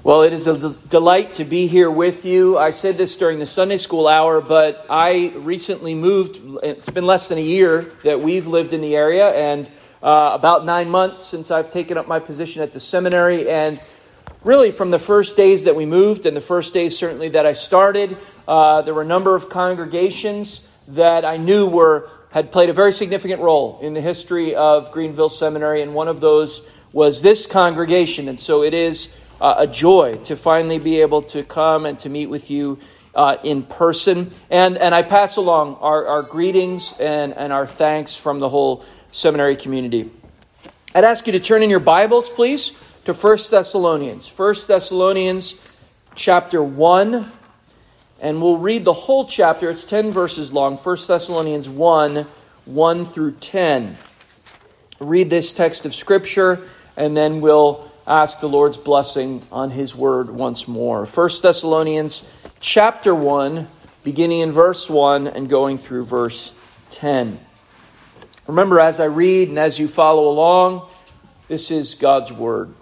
Well, it is a delight to be here with you. I said this during the Sunday school hour, but I recently moved. It's been less than a year that we've lived in the area, and about 9 months since I've taken up my position at the seminary. And really, from the first days that we moved, and the first days certainly that I started, there were a number of congregations that I knew had played a very significant role in the history of Greenville Seminary, and one of those was this congregation. And so it is a joy to finally be able to come and to meet with you in person. And I pass along our greetings and our thanks from the whole seminary community. I'd ask you to turn in your Bibles, please, to 1 Thessalonians. 1 Thessalonians chapter 1. And we'll read the whole chapter. It's 10 verses long. 1 Thessalonians 1, 1 through 10. Read this text of Scripture, and then we'll ask the Lord's blessing on His Word once more. 1 Thessalonians chapter 1, beginning in verse 1 and going through verse 10. Remember, as I read and as you follow along, this is God's Word.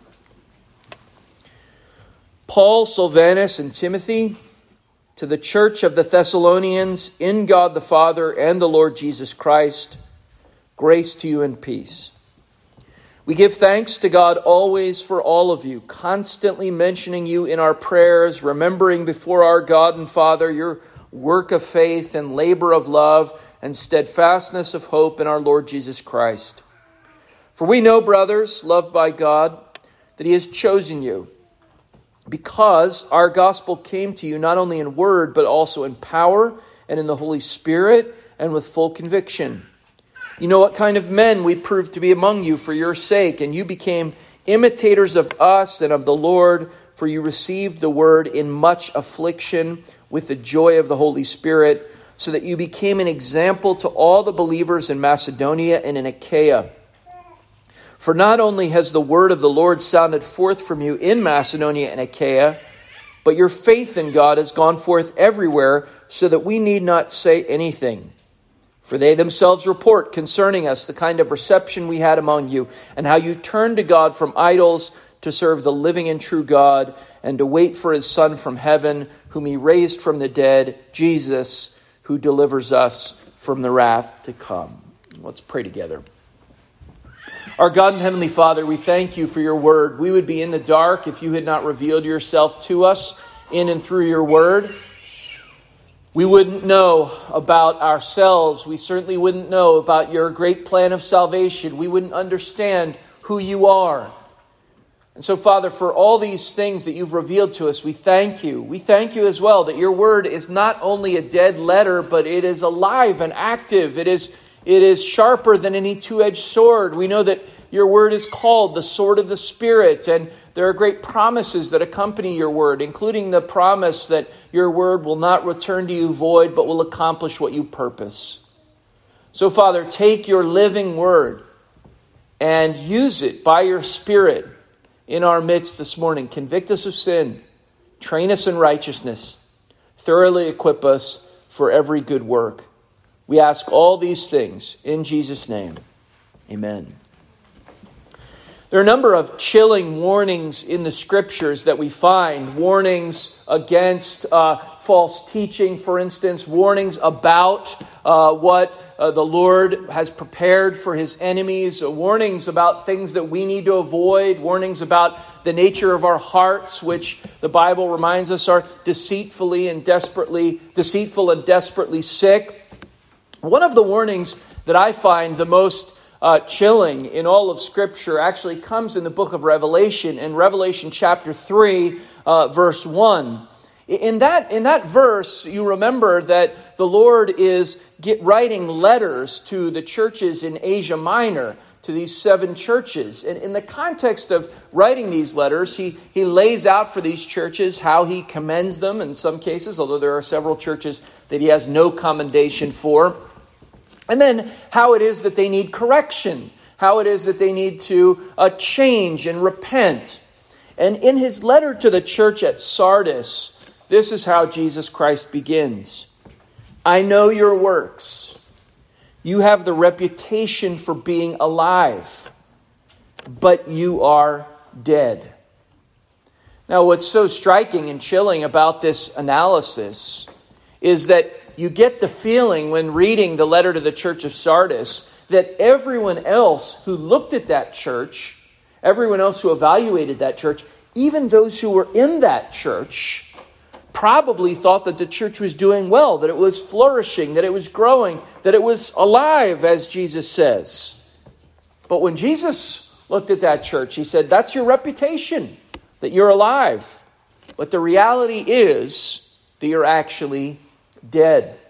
Paul, Silvanus, and Timothy, to the church of the Thessalonians, in God the Father and the Lord Jesus Christ, grace to you and peace. We give thanks to God always for all of you, constantly mentioning you in our prayers, remembering before our God and Father your work of faith and labor of love and steadfastness of hope in our Lord Jesus Christ. For we know, brothers, loved by God, that He has chosen you, because our gospel came to you not only in word, but also in power and in the Holy Spirit and with full conviction. You know what kind of men we proved to be among you for your sake, and you became imitators of us and of the Lord, for you received the word in much affliction with the joy of the Holy Spirit, so that you became an example to all the believers in Macedonia and in Achaia. For not only has the word of the Lord sounded forth from you in Macedonia and Achaia, but your faith in God has gone forth everywhere, so that we need not say anything. For they themselves report concerning us the kind of reception we had among you, and how you turned to God from idols to serve the living and true God, and to wait for His Son from heaven, whom He raised from the dead, Jesus, who delivers us from the wrath to come. Let's pray together. Our God and Heavenly Father, we thank you for your word. We would be in the dark if you had not revealed yourself to us in and through your word. We wouldn't know about ourselves. We certainly wouldn't know about your great plan of salvation. We wouldn't understand who you are. And so, Father, for all these things that you've revealed to us, we thank you. We thank you as well that your word is not only a dead letter, but it is alive and active. It is sharper than any two-edged sword. We know that your word is called the sword of the Spirit, and there are great promises that accompany your word, including the promise that your word will not return to you void, but will accomplish what you purpose. So, Father, take your living word and use it by your Spirit in our midst this morning. Convict us of sin, train us in righteousness, thoroughly equip us for every good work. We ask all these things in Jesus' name. Amen. There are a number of chilling warnings in the Scriptures that we find. Warnings against false teaching, for instance. Warnings about what the Lord has prepared for His enemies. Warnings about things that we need to avoid. Warnings about the nature of our hearts, which the Bible reminds us are deceitful and desperately sick. One of the warnings that I find the most chilling in all of Scripture actually comes in the book of Revelation, in Revelation chapter 3, verse 1. In that verse, you remember that the Lord is writing letters to the churches in Asia Minor, to these 7 churches. And in the context of writing these letters, he lays out for these churches how he commends them in some cases, although there are several churches that he has no commendation for. And then how it is that they need correction, how it is that they need to change and repent. And in his letter to the church at Sardis, this is how Jesus Christ begins. I know your works. You have the reputation for being alive, but you are dead. Now, what's so striking and chilling about this analysis is that you get the feeling when reading the letter to the church of Sardis that everyone else who looked at that church, everyone else who evaluated that church, even those who were in that church, probably thought that the church was doing well, that it was flourishing, that it was growing, that it was alive, as Jesus says. But when Jesus looked at that church, he said, that's your reputation, that you're alive. But the reality is that you're actually dead.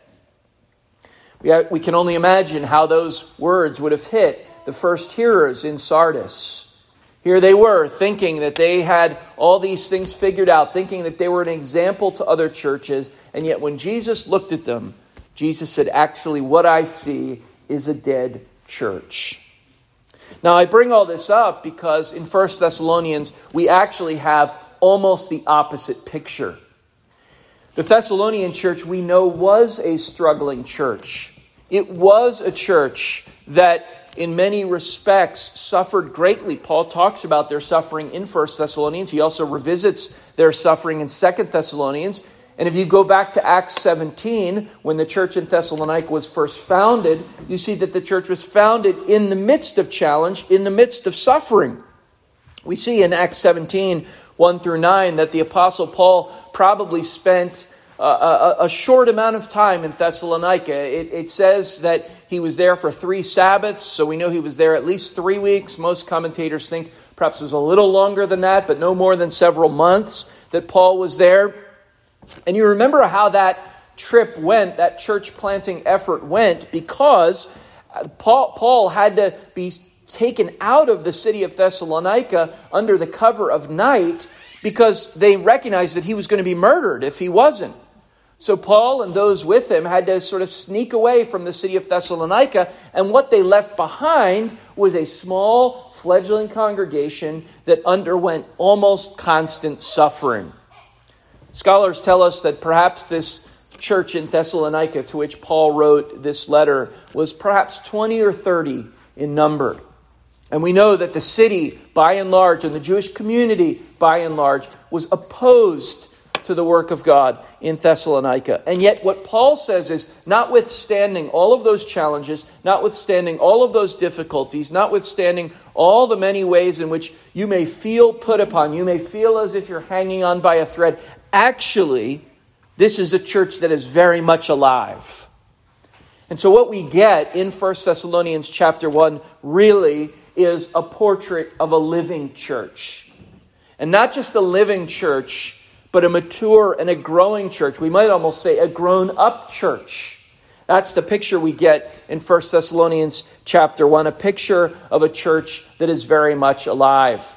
We can only imagine how those words would have hit the first hearers in Sardis. Here they were, thinking that they had all these things figured out, thinking that they were an example to other churches, and yet when Jesus looked at them, Jesus said, actually, what I see is a dead church. Now, I bring all this up because in 1 Thessalonians, we actually have almost the opposite picture. The Thessalonian church, we know, was a struggling church. It was a church that, in many respects, suffered greatly. Paul talks about their suffering in 1 Thessalonians. He also revisits their suffering in 2 Thessalonians. And if you go back to Acts 17, when the church in Thessalonica was first founded, you see that the church was founded in the midst of challenge, in the midst of suffering. We see in Acts 17, 1 through 9, that the Apostle Paul probably spent a short amount of time in Thessalonica. It says that he was there for 3 Sabbaths, so we know he was there at least 3 weeks. Most commentators think perhaps it was a little longer than that, but no more than several months that Paul was there. And you remember how that trip went, that church planting effort went, because Paul had to be taken out of the city of Thessalonica under the cover of night because they recognized that he was going to be murdered if he wasn't. So Paul and those with him had to sort of sneak away from the city of Thessalonica, and what they left behind was a small fledgling congregation that underwent almost constant suffering. Scholars tell us that perhaps this church in Thessalonica to which Paul wrote this letter was perhaps 20 or 30 in number. And we know that the city, by and large, and the Jewish community, by and large, was opposed to the work of God in Thessalonica. And yet what Paul says is, notwithstanding all of those challenges, notwithstanding all of those difficulties, notwithstanding all the many ways in which you may feel put upon, you may feel as if you're hanging on by a thread, actually, this is a church that is very much alive. And so what we get in 1 Thessalonians chapter 1 really is a portrait of a living church. And not just a living church, but a mature and a growing church. We might almost say a grown-up church. That's the picture we get in 1 Thessalonians chapter 1, a picture of a church that is very much alive.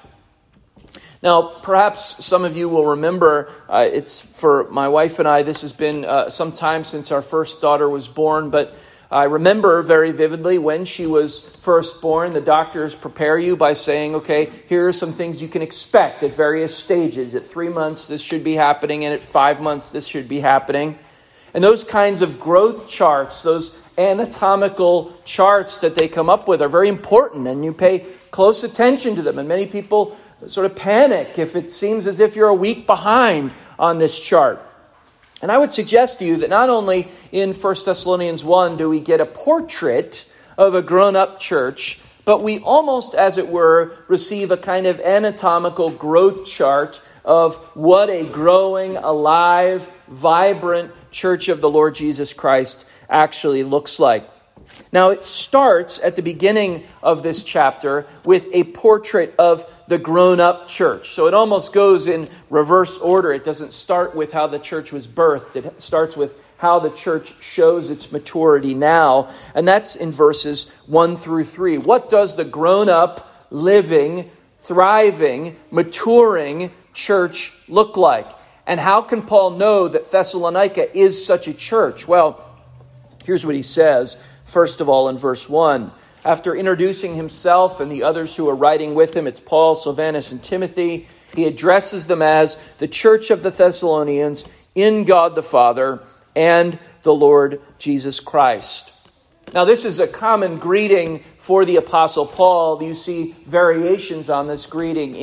Now, perhaps some of you will remember, it's for my wife and I, this has been some time since our first daughter was born, but I remember very vividly when she was first born, the doctors prepare you by saying, okay, here are some things you can expect at various stages. At 3 months, this should be happening, and at 5 months, this should be happening. And those kinds of growth charts, those anatomical charts that they come up with are very important, and you pay close attention to them. And many people sort of panic if it seems as if you're a week behind on this chart. And I would suggest to you that not only in 1 Thessalonians 1 do we get a portrait of a grown-up church, but we almost, as it were, receive a kind of anatomical growth chart of what a growing, alive, vibrant church of the Lord Jesus Christ actually looks like. Now, it starts at the beginning of this chapter with a portrait of the grown-up church. So it almost goes in reverse order. It doesn't start with how the church was birthed. It starts with how the church shows its maturity now. And that's in verses 1 through 3. What does the grown-up, living, thriving, maturing church look like? And how can Paul know that Thessalonica is such a church? Well, here's what he says. First of all, in verse 1, after introducing himself and the others who are writing with him, it's Paul, Silvanus, and Timothy, he addresses them as the church of the Thessalonians in God the Father and the Lord Jesus Christ. Now, this is a common greeting for the Apostle Paul. You see variations on this greeting in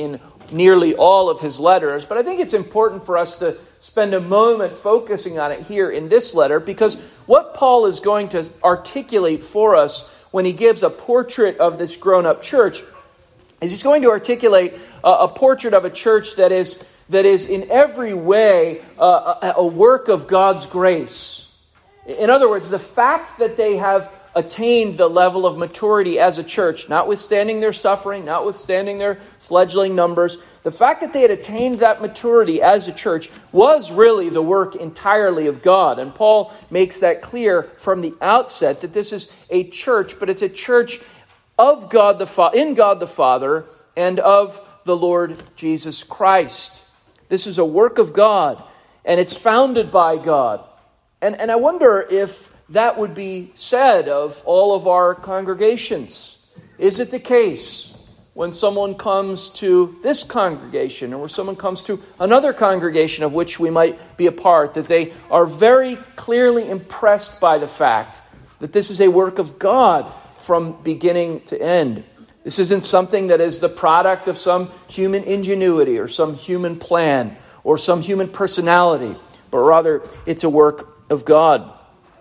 nearly all of his letters, but I think it's important for us to spend a moment focusing on it here in this letter, because what Paul is going to articulate for us when he gives a portrait of this grown-up church is he's going to articulate a portrait of a church that is in every way a work of God's grace. In other words, the fact that they have attained the level of maturity as a church, notwithstanding their suffering, notwithstanding their fledgling numbers, the fact that they had attained that maturity as a church was really the work entirely of God. And Paul makes that clear from the outset that this is a church, but it's a church of God in God the Father and of the Lord Jesus Christ. This is a work of God, and it's founded by God. And I wonder if that would be said of all of our congregations. Is it the case when someone comes to this congregation, or when someone comes to another congregation of which we might be a part, that they are very clearly impressed by the fact that this is a work of God from beginning to end? This isn't something that is the product of some human ingenuity or some human plan or some human personality, but rather it's a work of God.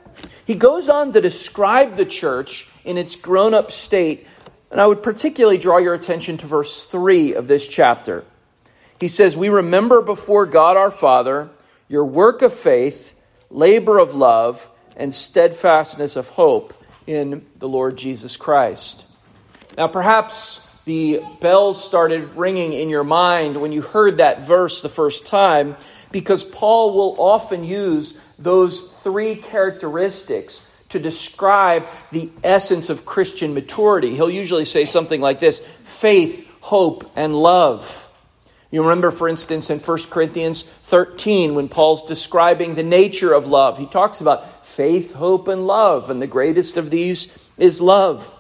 He goes on to describe the church in its grown-up state, and I would particularly draw your attention to verse 3 of this chapter. He says, "We remember before God our Father your work of faith, labor of love, and steadfastness of hope in the Lord Jesus Christ." Now, perhaps the bells started ringing in your mind when you heard that verse the first time, because Paul will often use those three characteristics to describe the essence of Christian maturity. He'll usually say something like this: faith, hope, and love. You remember, for instance, in 1 Corinthians 13, when Paul's describing the nature of love, he talks about faith, hope, and love, and the greatest of these is love.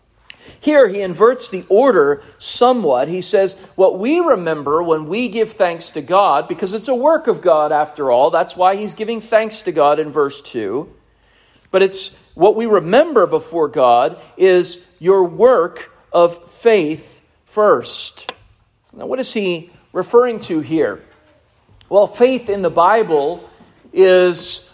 Here he inverts the order somewhat. He says, what we remember when we give thanks to God, because it's a work of God after all, that's why he's giving thanks to God in verse 2. But it's what we remember before God is your work of faith first. Now, what is he referring to here? Well, faith in the Bible is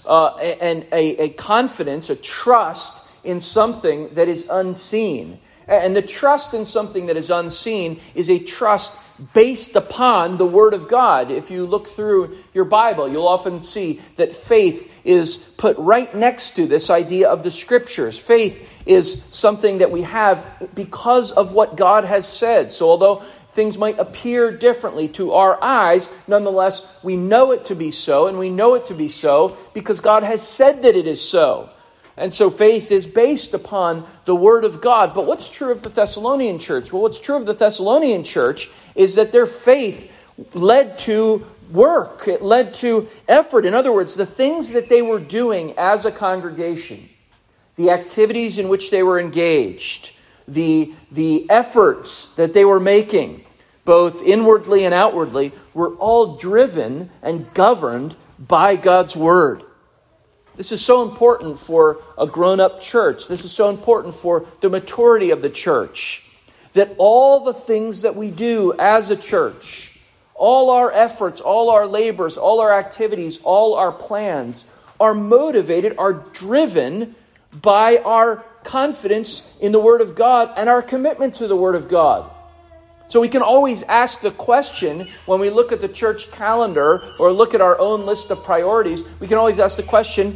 a confidence, a trust in something that is unseen. And the trust in something that is unseen is a trust based upon the Word of God. If you look through your Bible, you'll often see that faith is put right next to this idea of the Scriptures. Faith is something that we have because of what God has said. So although things might appear differently to our eyes, nonetheless, we know it to be so, and we know it to be so because God has said that it is so. And so faith is based upon the Word of God. But what's true of the Thessalonian church? Well, what's true of the Thessalonian church is that their faith led to work. It led to effort. In other words, the things that they were doing as a congregation, the activities in which they were engaged, the efforts that they were making, both inwardly and outwardly, were all driven and governed by God's Word. This is so important for a grown-up church. This is so important for the maturity of the church, that all the things that we do as a church, all our efforts, all our labors, all our activities, all our plans are motivated, are driven by our confidence in the Word of God and our commitment to the Word of God. So we can always ask the question when we look at the church calendar or look at our own list of priorities, we can always ask the question,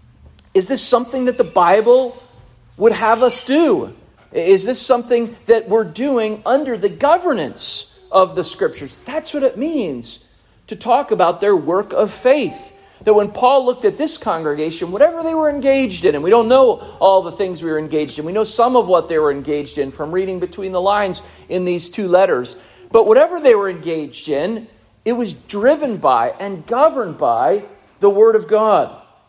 is this something that the Bible would have us do? Is this something that we're doing under the governance of the Scriptures? That's what it means to talk about their work of faith. That when Paul looked at this congregation, whatever they were engaged in, and we don't know all the things we were engaged in, we know some of what they were engaged in from reading between the lines in these two letters, but whatever they were engaged in, it was driven by and governed by the Word of God.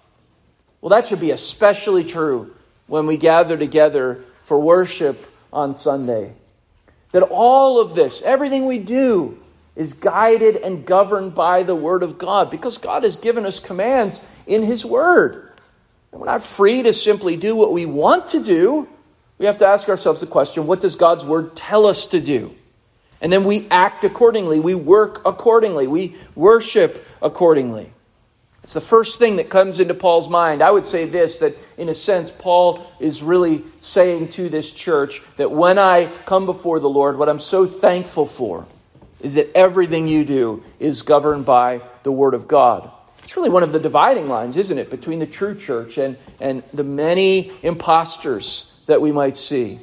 Well, that should be especially true when we gather together for worship on Sunday. That all of this, everything we do, is guided and governed by the Word of God, because God has given us commands in His Word. And we're not free to simply do what we want to do. We have to ask ourselves the question, what does God's Word tell us to do? And then we act accordingly. We work accordingly. We worship accordingly. It's the first thing that comes into Paul's mind. I would say this, that in a sense, Paul is really saying to this church that when I come before the Lord, what I'm so thankful for is that everything you do is governed by the Word of God. It's really one of the dividing lines, isn't it, between the true church and the many imposters that we might see.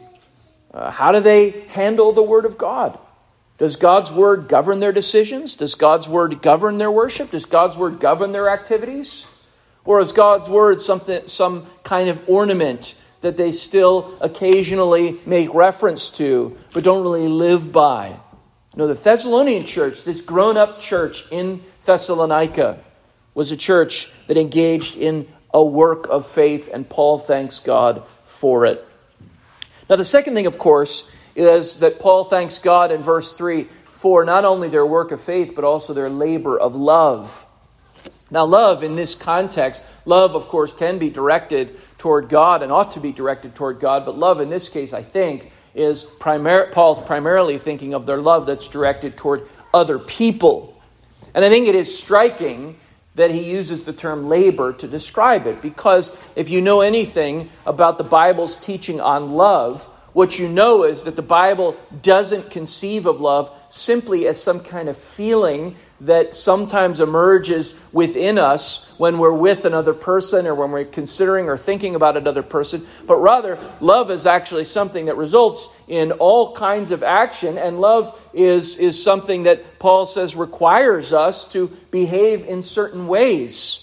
How do they handle the Word of God? Does God's Word govern their decisions? Does God's Word govern their worship? Does God's Word govern their activities? Or is God's Word some kind of ornament that they still occasionally make reference to, but don't really live by? No, the Thessalonian church, this grown-up church in Thessalonica, was a church that engaged in a work of faith, and Paul thanks God for it. Now, the second thing, of course, is that Paul thanks God in verse 3 for not only their work of faith, but also their labor of love. Now, love in this context, love, of course, can be directed toward God and ought to be directed toward God, but love in this case, I think, is Paul's primarily thinking of their love that's directed toward other people. And I think it is striking that he uses the term labor to describe it, because if you know anything about the Bible's teaching on love, what you know is that the Bible doesn't conceive of love simply as some kind of feeling that sometimes emerges within us when we're with another person or when we're considering or thinking about another person, but rather love is actually something that results in all kinds of action, and love is something that Paul says requires us to behave in certain ways.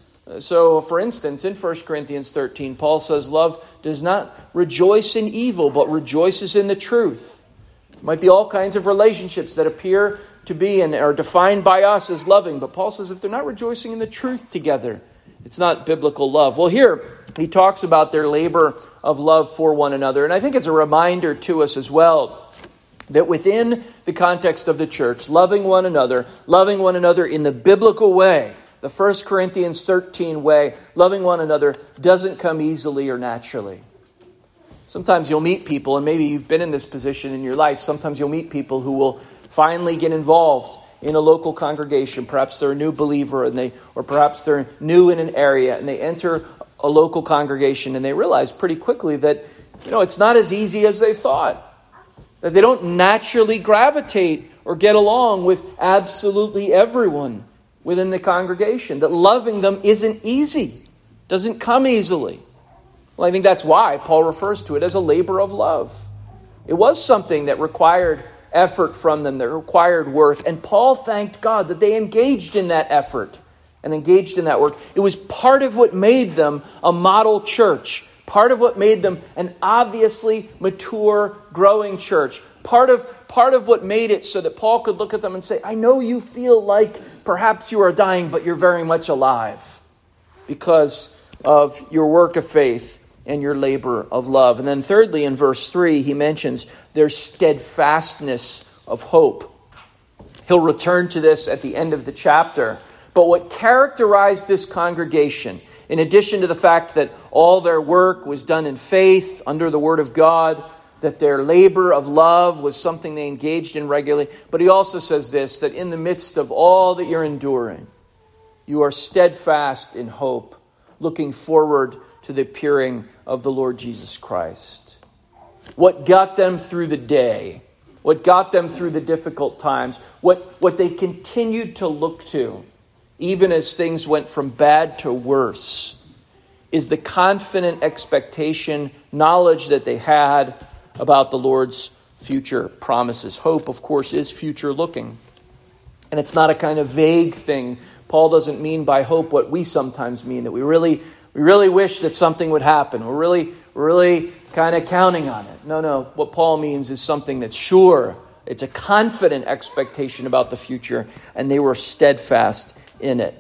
So, for instance, in 1 Corinthians 13, Paul says love does not rejoice in evil, but rejoices in the truth. It might be all kinds of relationships that appear to be and are defined by us as loving, but Paul says if they're not rejoicing in the truth together, it's not biblical love. Well, here he talks about their labor of love for one another, and I think it's a reminder to us as well that within the context of the church, loving one another in the biblical way, the 1 Corinthians 13 way, loving one another doesn't come easily or naturally. Sometimes you'll meet people, and maybe you've been in this position in your life, sometimes you'll meet people who will finally get involved in a local congregation. Perhaps they're a new believer, or perhaps they're new in an area, and they enter a local congregation and they realize pretty quickly that, it's not as easy as they thought. That they don't naturally gravitate or get along with absolutely everyone within the congregation. That loving them isn't easy. Doesn't come easily. Well, I think that's why Paul refers to it as a labor of love. It was something that required effort from them, that required work. And Paul thanked God that they engaged in that effort and engaged in that work. It was part of what made them a model church. Part of what made them an obviously mature, growing church. Part of what made it so that Paul could look at them and say, I know you feel like perhaps you are dying, but you're very much alive because of your work of faith and your labor of love. And then thirdly, in verse 3, he mentions their steadfastness of hope. He'll return to this at the end of the chapter. But what characterized this congregation, in addition to the fact that all their work was done in faith under the Word of God, that their labor of love was something they engaged in regularly, but he also says this, that in the midst of all that you're enduring, you are steadfast in hope, looking forward to the appearing of the Lord Jesus Christ. What got them through the day, what got them through the difficult times, what they continued to look to, even as things went from bad to worse, is the confident expectation, knowledge that they had about the Lord's future promises. Hope, of course, is future looking. And it's not a kind of vague thing. Paul doesn't mean by hope what we sometimes mean, that we really wish that something would happen. We're really kind of counting on it. No. What Paul means is something that's sure. It's a confident expectation about the future, and they were steadfast in it.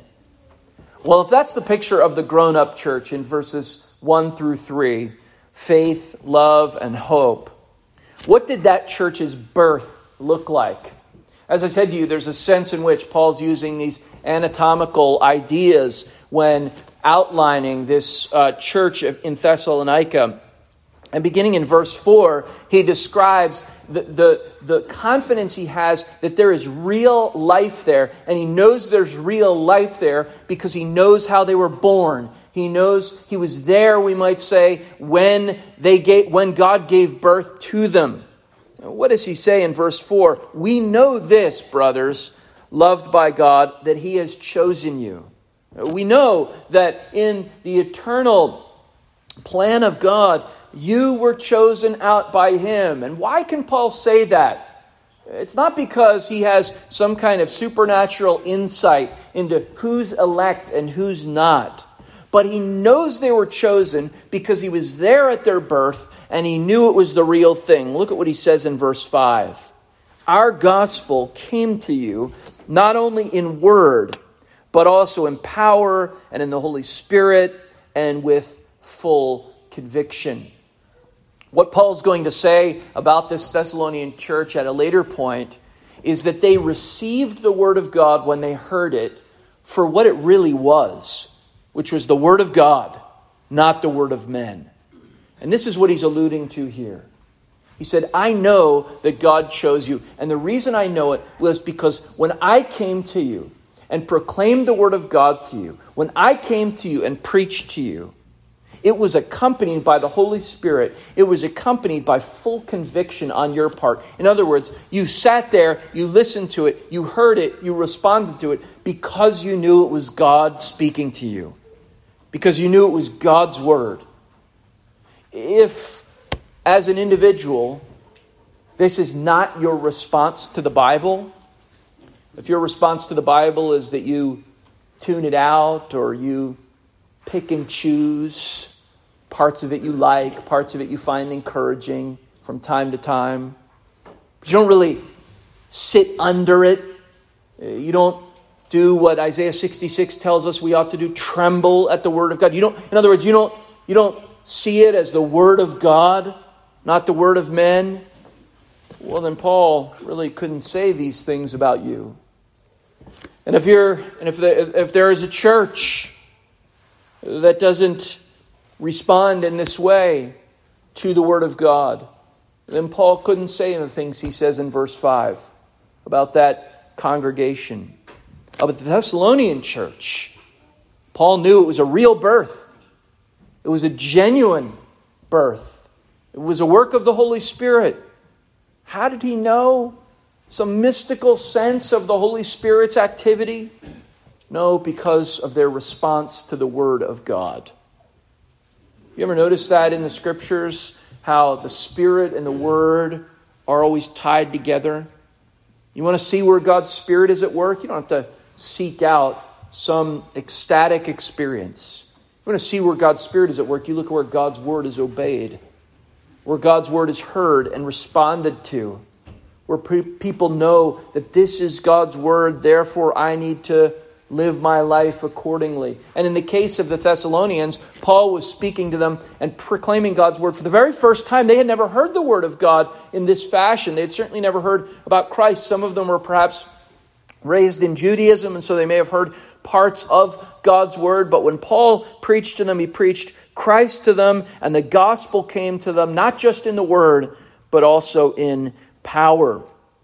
Well, if that's the picture of the grown-up church in verses 1 through 3, faith, love, and hope, what did that church's birth look like? As I said to you, there's a sense in which Paul's using these anatomical ideas when outlining this church in Thessalonica. And beginning in verse 4, he describes the confidence he has that there is real life there. And he knows there's real life there because he knows how they were born. He knows he was there, we might say, when God gave birth to them. What does he say in verse 4? We know this, brothers, loved by God, that he has chosen you. We know that in the eternal plan of God, you were chosen out by him. And why can Paul say that? It's not because he has some kind of supernatural insight into who's elect and who's not. But he knows they were chosen because he was there at their birth and he knew it was the real thing. Look at what he says in verse 5. Our gospel came to you not only in word, but also in power and in the Holy Spirit and with full conviction. What Paul's going to say about this Thessalonian church at a later point is that they received the word of God when they heard it for what it really was, which was the word of God, not the word of men. And this is what he's alluding to here. He said, I know that God chose you. And the reason I know it was because when I came to you and proclaimed the word of God to you, when I came to you and preached to you, it was accompanied by the Holy Spirit. It was accompanied by full conviction on your part. In other words, you sat there, you listened to it, you heard it, you responded to it because you knew it was God speaking to you. Because you knew it was God's word. If, as an individual, this is not your response to the Bible, if your response to the Bible is that you tune it out or you pick and choose parts of it you like, parts of it you find encouraging from time to time, but you don't really sit under it, you don't do what Isaiah 66 tells us we ought to do, tremble at the word of God. In other words, you don't see it as the word of God, not the word of men. Well, then Paul really couldn't say these things about you. And if there is a church that doesn't respond in this way to the word of God, then Paul couldn't say the things he says in verse 5 about that congregation. But the Thessalonian church, Paul knew it was a real birth. It was a genuine birth. It was a work of the Holy Spirit. How did he know? Some mystical sense of the Holy Spirit's activity? No, because of their response to the Word of God. You ever notice that in the Scriptures? How the Spirit and the Word are always tied together? You want to see where God's Spirit is at work? You don't have to seek out some ecstatic experience. You want to see where God's Spirit is at work? You look at where God's Word is obeyed, where God's Word is heard and responded to, where people know that this is God's Word, therefore I need to live my life accordingly. And in the case of the Thessalonians, Paul was speaking to them and proclaiming God's Word for the very first time. They had never heard the Word of God in this fashion. They had certainly never heard about Christ. Some of them were perhaps raised in Judaism, and so they may have heard parts of God's Word. But when Paul preached to them, he preached Christ to them, and the gospel came to them, not just in the Word, but also in power.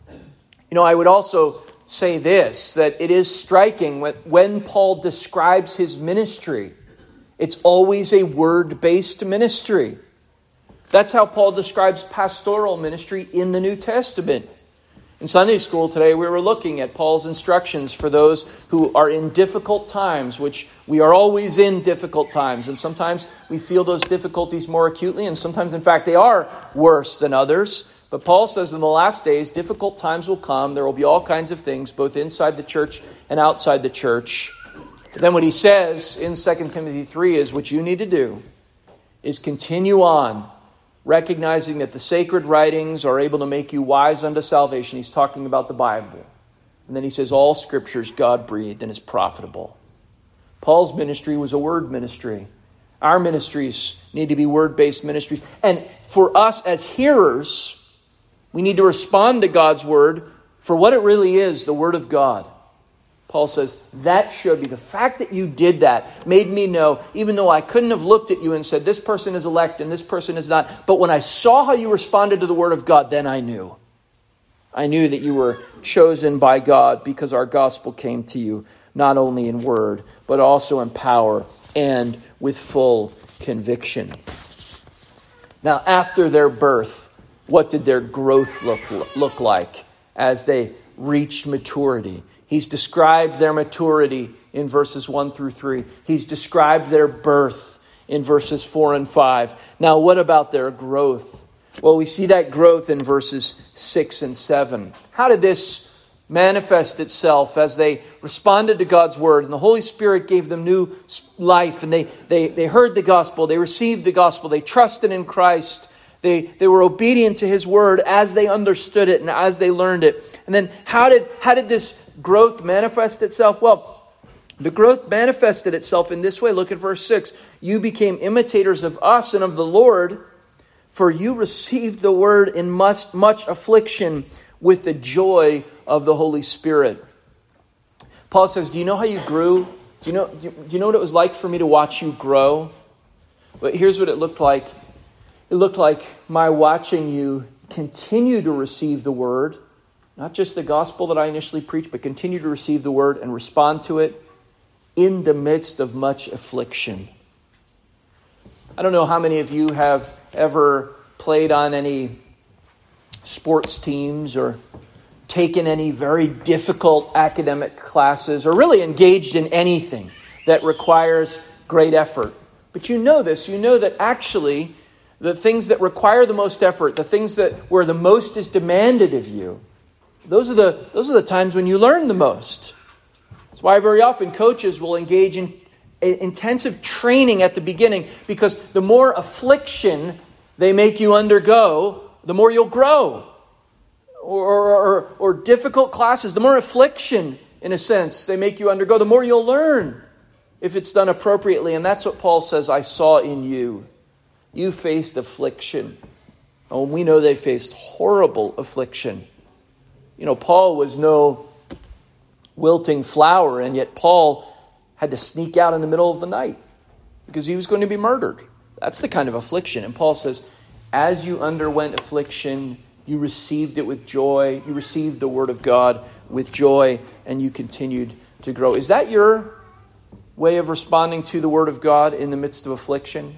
I would also say this, that it is striking when Paul describes his ministry, it's always a word-based ministry. That's how Paul describes pastoral ministry in the New Testament. In Sunday school today, we were looking at Paul's instructions for those who are in difficult times, which we are always in difficult times. And sometimes we feel those difficulties more acutely, and sometimes, in fact, they are worse than others. But Paul says in the last days, difficult times will come. There will be all kinds of things, both inside the church and outside the church. But then what he says in 2 Timothy 3 is what you need to do is continue on, recognizing that the sacred writings are able to make you wise unto salvation. He's talking about the Bible. And then he says, all Scripture is God-breathed and is profitable. Paul's ministry was a word ministry. Our ministries need to be word-based ministries. And for us as hearers, we need to respond to God's Word for what it really is, the Word of God. Paul says, that showed me, the fact that you did that made me know, even though I couldn't have looked at you and said, this person is elect and this person is not. But when I saw how you responded to the word of God, then I knew. I knew that you were chosen by God because our gospel came to you, not only in word, but also in power and with full conviction. Now, after their birth, what did their growth look like as they reached maturity? He's described their maturity in verses 1 through 3. He's described their birth in verses 4 and 5. Now, what about their growth? Well, we see that growth in verses 6 and 7. How did this manifest itself as they responded to God's word and the Holy Spirit gave them new life and they heard the gospel, they received the gospel, they trusted in Christ, they were obedient to his word as they understood it and as they learned it. And then how did this growth manifest itself? Well, the growth manifested itself in this way. Look at verse 6. You became imitators of us and of the Lord, for you received the word in much affliction with the joy of the Holy Spirit. Paul says, do you know how you grew? Do you know what it was like for me to watch you grow? But here's what it looked like. It looked like my watching you continue to receive the word, not just the gospel that I initially preached, but continue to receive the word and respond to it in the midst of much affliction. I don't know how many of you have ever played on any sports teams or taken any very difficult academic classes or really engaged in anything that requires great effort. But you know this. You know that actually the things that require the most effort, the things that where the most is demanded of you, those are the times when you learn the most. That's why very often coaches will engage in intensive training at the beginning, because the more affliction they make you undergo, the more you'll grow. Or difficult classes, the more affliction, in a sense, they make you undergo, the more you'll learn if it's done appropriately. And that's what Paul says, I saw in you. You faced affliction. Oh, we know they faced horrible affliction. You know, Paul was no wilting flower, and yet Paul had to sneak out in the middle of the night because he was going to be murdered. That's the kind of affliction. And Paul says, as you underwent affliction, you received it with joy. You received the word of God with joy, and you continued to grow. Is that your way of responding to the word of God in the midst of affliction?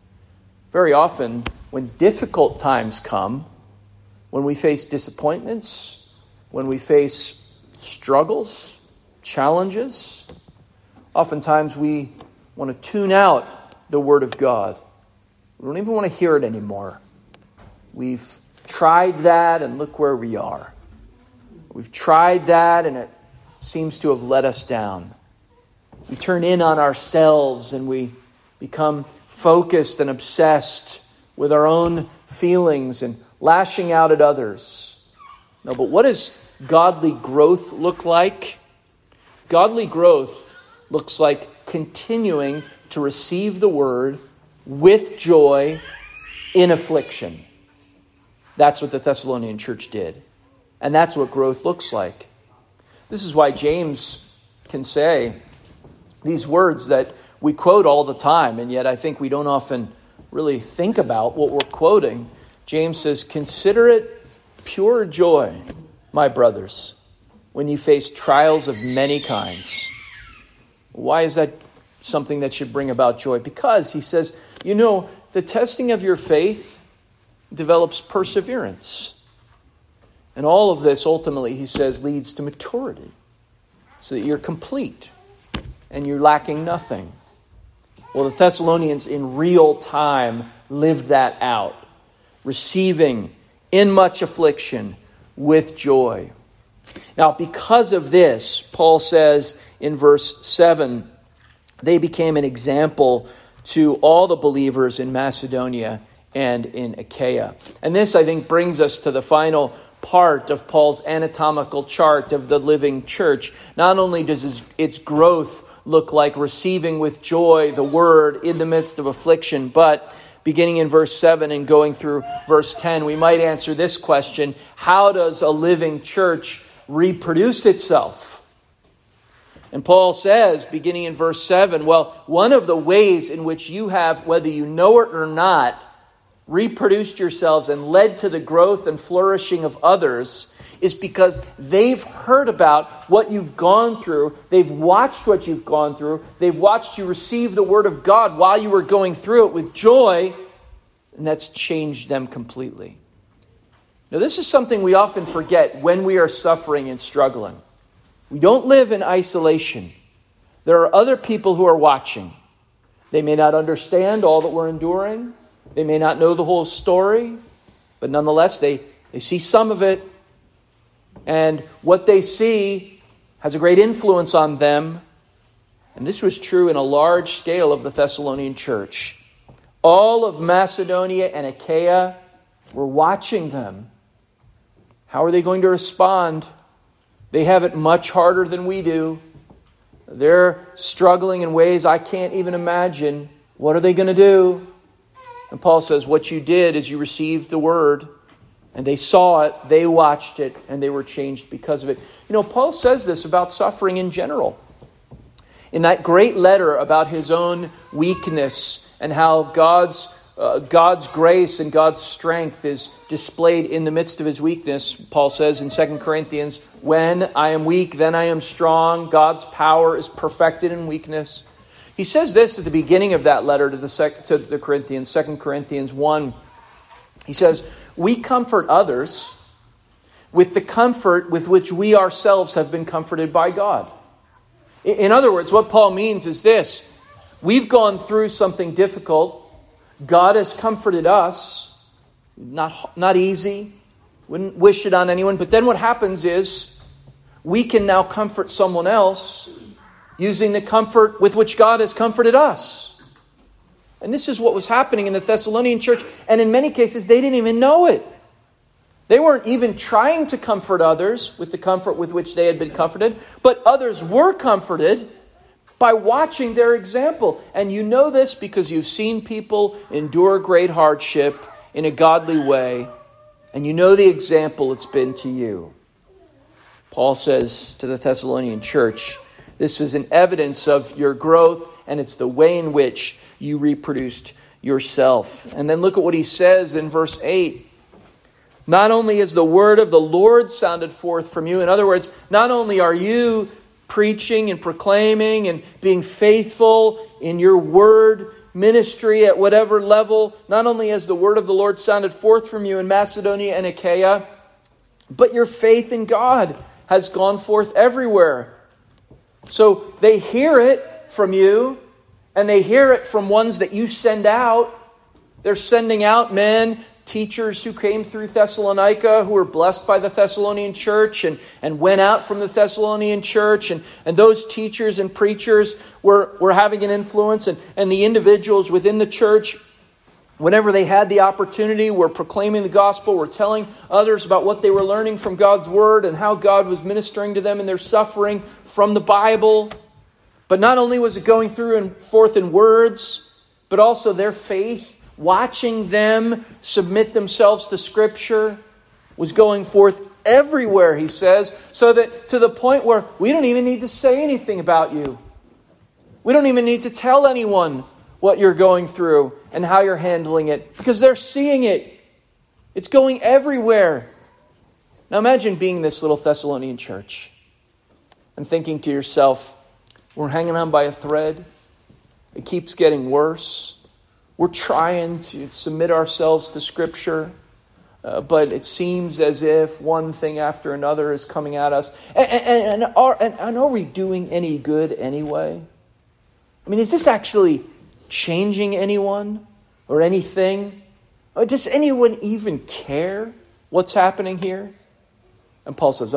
Very often, when difficult times come, when we face disappointments, when we face struggles, challenges, oftentimes we want to tune out the word of God. We don't even want to hear it anymore. We've tried that, and look where we are. We've tried that, and it seems to have let us down. We turn in on ourselves, and we become focused and obsessed with our own feelings and lashing out at others. No, but what does godly growth look like? Godly growth looks like continuing to receive the word with joy in affliction. That's what the Thessalonian church did. And that's what growth looks like. This is why James can say these words that we quote all the time, and yet I think we don't often really think about what we're quoting. James says, consider it pure joy, my brothers, when you face trials of many kinds. Why is that something that should bring about joy? Because, he says, you know, the testing of your faith develops perseverance. And all of this, ultimately, he says, leads to maturity, so that you're complete and you're lacking nothing. Well, the Thessalonians in real time lived that out, receiving in much affliction with joy. Now, because of this, Paul says in verse 7, they became an example to all the believers in Macedonia and in Achaia. And this, I think, brings us to the final part of Paul's anatomical chart of the living church. Not only does its growth look like receiving with joy the word in the midst of affliction, but beginning in verse 7 and going through verse 10, we might answer this question: how does a living church reproduce itself? And Paul says, beginning in verse 7, well, one of the ways in which you have, whether you know it or not, reproduced yourselves and led to the growth and flourishing of others is because they've heard about what you've gone through. They've watched what you've gone through. They've watched you receive the Word of God while you were going through it with joy, and that's changed them completely. Now, this is something we often forget when we are suffering and struggling. We don't live in isolation. There are other people who are watching. They may not understand all that we're enduring. They may not know the whole story, but nonetheless, they see some of it. And what they see has a great influence on them. And this was true in a large scale of the Thessalonian church. All of Macedonia and Achaia were watching them. How are they going to respond? They have it much harder than we do. They're struggling in ways I can't even imagine. What are they going to do? And Paul says, what you did is you received the word, and they saw it, they watched it, and they were changed because of it. You know, Paul says this about suffering in general. In that great letter about his own weakness and how God's grace and God's strength is displayed in the midst of his weakness, Paul says in 2 Corinthians, when I am weak, then I am strong. God's power is perfected in weakness. He says this at the beginning of that letter to the Corinthians, 2 Corinthians 1. He says, we comfort others with the comfort with which we ourselves have been comforted by God. In other words, what Paul means is this. We've gone through something difficult. God has comforted us. Not easy. Wouldn't wish it on anyone. But then what happens is we can now comfort someone else using the comfort with which God has comforted us. And this is what was happening in the Thessalonian church. And in many cases, they didn't even know it. They weren't even trying to comfort others with the comfort with which they had been comforted. But others were comforted by watching their example. And you know this because you've seen people endure great hardship in a godly way. And you know the example it's been to you. Paul says to the Thessalonian church, this is an evidence of your growth, and it's the way in which you reproduced yourself. And then look at what he says in verse 8. Not only is the word of the Lord sounded forth from you, in other words, not only are you preaching and proclaiming and being faithful in your word ministry at whatever level, not only has the word of the Lord sounded forth from you in Macedonia and Achaia, but your faith in God has gone forth everywhere. So they hear it from you, and they hear it from ones that you send out. They're sending out men, teachers who came through Thessalonica, who were blessed by the Thessalonian church and went out from the Thessalonian church. And those teachers and preachers were having an influence. And the individuals within the church, whenever they had the opportunity, were proclaiming the gospel, were telling others about what they were learning from God's word and how God was ministering to them in their suffering from the Bible. But not only was it going through and forth in words, but also their faith, watching them submit themselves to Scripture, was going forth everywhere, he says, so that to the point where we don't even need to say anything about you. We don't even need to tell anyone what you're going through and how you're handling it, because they're seeing it. It's going everywhere. Now imagine being this little Thessalonian church and thinking to yourself, we're hanging on by a thread. It keeps getting worse. We're trying to submit ourselves to Scripture, but it seems as if one thing after another is coming at us. And are we doing any good anyway? I mean, is this actually changing anyone or anything? Or does anyone even care what's happening here? And Paul says,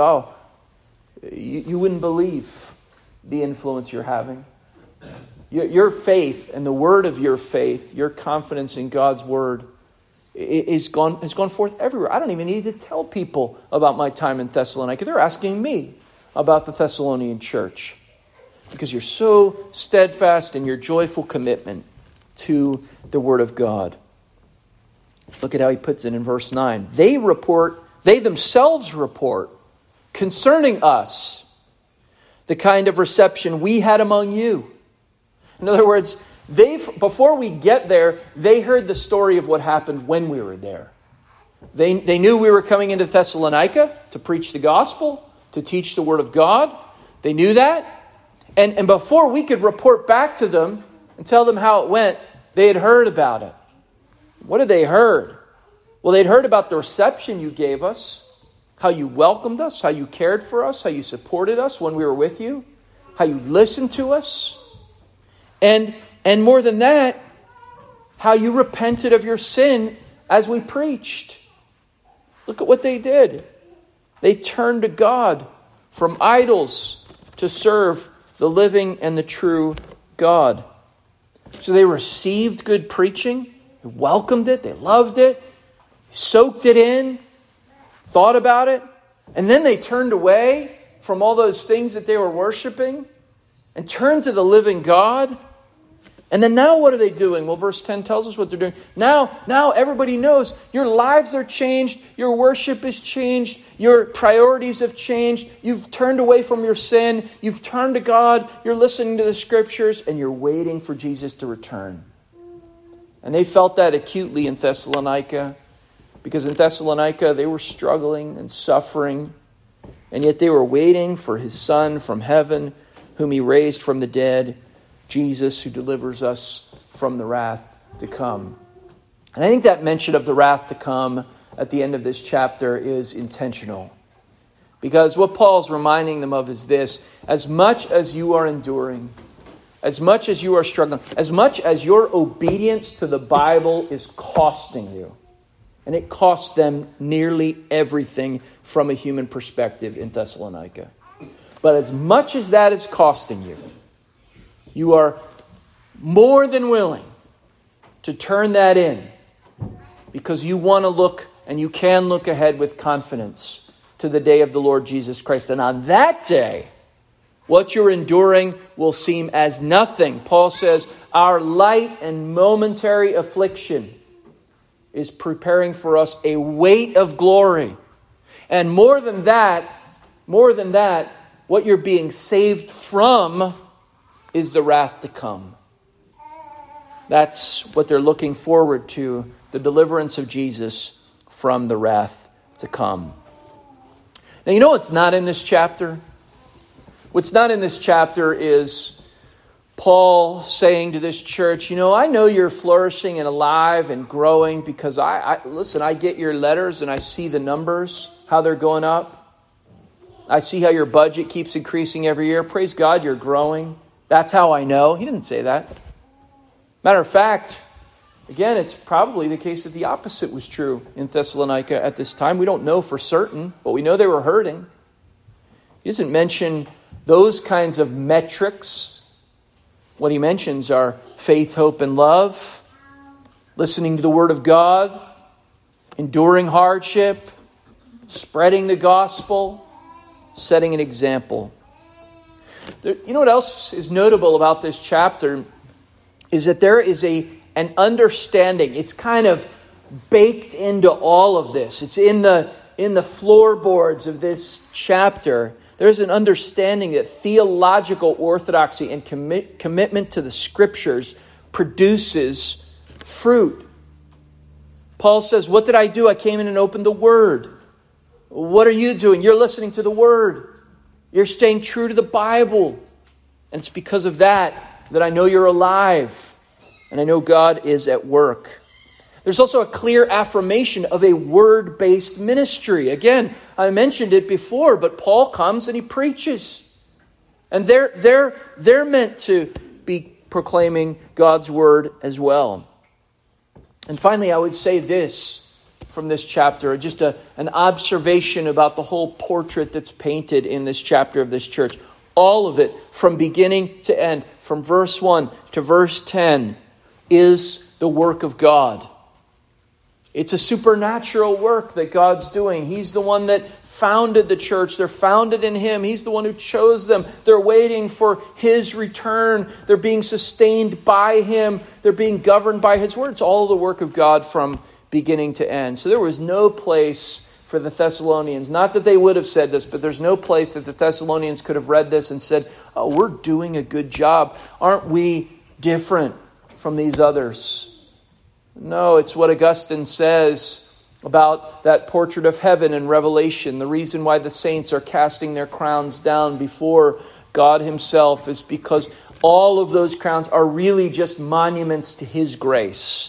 you wouldn't believe the influence you're having. Your faith and the word of your faith, your confidence in God's word has gone forth everywhere. I don't even need to tell people about my time in Thessalonica. They're asking me about the Thessalonian church because you're so steadfast in your joyful commitment to the word of God. Look at how he puts it in verse 9. They themselves report concerning us the kind of reception we had among you. In other words, before we get there, they heard the story of what happened when we were there. They knew we were coming into Thessalonica to preach the gospel, to teach the word of God. They knew that. And before we could report back to them and tell them how it went, they had heard about it. What had they heard? Well, they'd heard about the reception you gave us, how you welcomed us, how you cared for us, how you supported us when we were with you, how you listened to us. And more than that, how you repented of your sin as we preached. Look at what they did. They turned to God from idols to serve the living and the true God. So they received good preaching, they welcomed it, they loved it, soaked it in, thought about it, and then they turned away from all those things that they were worshiping and turned to the living God. And then now what are they doing? Well, verse 10 tells us what they're doing. Now everybody knows your lives are changed. Your worship is changed. Your priorities have changed. You've turned away from your sin. You've turned to God. You're listening to the scriptures and you're waiting for Jesus to return. And they felt that acutely in Thessalonica, because in Thessalonica they were struggling and suffering, and yet they were waiting for his Son from heaven, whom he raised from the dead, Jesus, who delivers us from the wrath to come. And I think that mention of the wrath to come at the end of this chapter is intentional. Because what Paul's reminding them of is this: as much as you are enduring, as much as you are struggling, as much as your obedience to the Bible is costing you, and it cost them nearly everything from a human perspective in Thessalonica. But as much as that is costing you, you are more than willing to turn that in because you want to look and you can look ahead with confidence to the day of the Lord Jesus Christ. And on that day, what you're enduring will seem as nothing. Paul says, our light and momentary affliction is preparing for us a weight of glory. And more than that, what you're being saved from is the wrath to come. That's what they're looking forward to, the deliverance of Jesus from the wrath to come. Now, you know what's not in this chapter? What's not in this chapter is Paul saying to this church, I know you're flourishing and alive and growing because I get your letters and I see the numbers, how they're going up. I see how your budget keeps increasing every year. Praise God, you're growing. That's how I know. He didn't say that. Matter of fact, again, it's probably the case that the opposite was true in Thessalonica at this time. We don't know for certain, but we know they were hurting. He doesn't mention those kinds of metrics. What he mentions are faith, hope, and love, listening to the Word of God, enduring hardship, spreading the gospel, setting an example. You know what else is notable about this chapter is that there is an understanding. It's kind of baked into all of this. It's in the floorboards of this chapter. There's an understanding that theological orthodoxy and commitment to the Scriptures produces fruit. Paul says, what did I do? I came in and opened the Word. What are you doing? You're listening to the Word. You're staying true to the Bible. And it's because of that I know you're alive. And I know God is at work. There's also a clear affirmation of a word-based ministry. Again, I mentioned it before, but Paul comes and he preaches. And they're meant to be proclaiming God's word as well. And finally, I would say this from this chapter, just an observation about the whole portrait that's painted in this chapter of this church. All of it, from beginning to end, from verse 1 to verse 10, is the work of God. It's a supernatural work that God's doing. He's the one that founded the church. They're founded in Him. He's the one who chose them. They're waiting for His return. They're being sustained by Him. They're being governed by His word. It's all the work of God from beginning to end. So there was no place for for the Thessalonians. Not that they would have said this, but there's no place that the Thessalonians could have read this and said, oh, we're doing a good job. Aren't we different from these others? No, it's what Augustine says about that portrait of heaven in Revelation. The reason why the saints are casting their crowns down before God himself is because all of those crowns are really just monuments to his grace.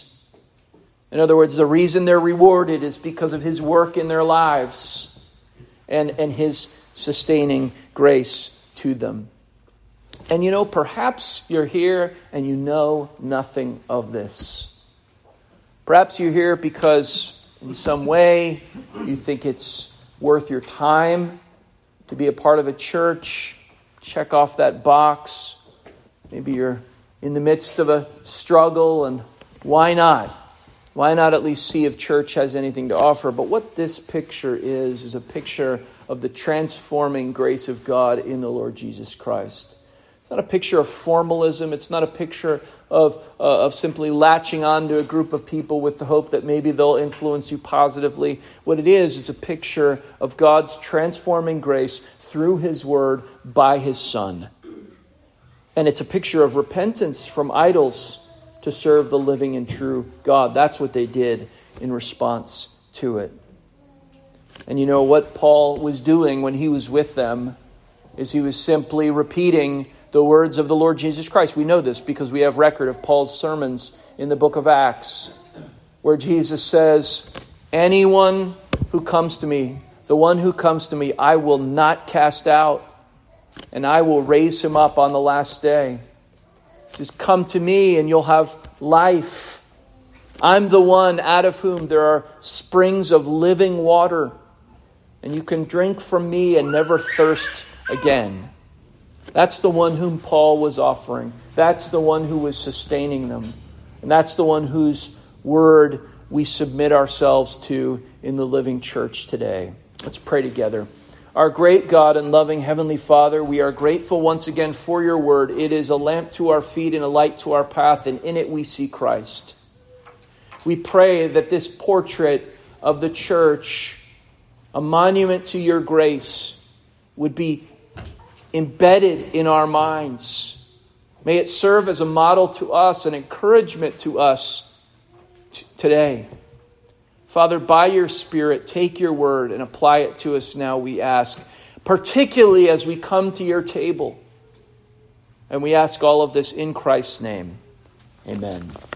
In other words, the reason they're rewarded is because of his work in their lives and his sustaining grace to them. And you know, perhaps you're here and you know nothing of this. Perhaps you're here because in some way you think it's worth your time to be a part of a church. Check off that box. Maybe you're in the midst of a struggle, and why not? Why not at least see if church has anything to offer? But what this picture is a picture of the transforming grace of God in the Lord Jesus Christ. It's not a picture of formalism. It's not a picture of simply latching on to a group of people with the hope that maybe they'll influence you positively. What it is a picture of God's transforming grace through his word by his Son. And it's a picture of repentance from idols to serve the living and true God. That's what they did in response to it. And you know what Paul was doing when he was with them is he was simply repeating the words of the Lord Jesus Christ. We know this because we have record of Paul's sermons in the book of Acts, where Jesus says, anyone who comes to me, the one who comes to me, I will not cast out, and I will raise him up on the last day. He says, come to me and you'll have life. I'm the one out of whom there are springs of living water, and you can drink from me and never thirst again. That's the one whom Paul was offering. That's the one who was sustaining them. And that's the one whose word we submit ourselves to in the living church today. Let's pray together. Our great God and loving Heavenly Father, we are grateful once again for your word. It is a lamp to our feet and a light to our path, and in it we see Christ. We pray that this portrait of the church, a monument to your grace, would be embedded in our minds. May it serve as a model to us, an encouragement to us today. Father, by your Spirit, take your word and apply it to us now, we ask, particularly as we come to your table. And we ask all of this in Christ's name. Amen.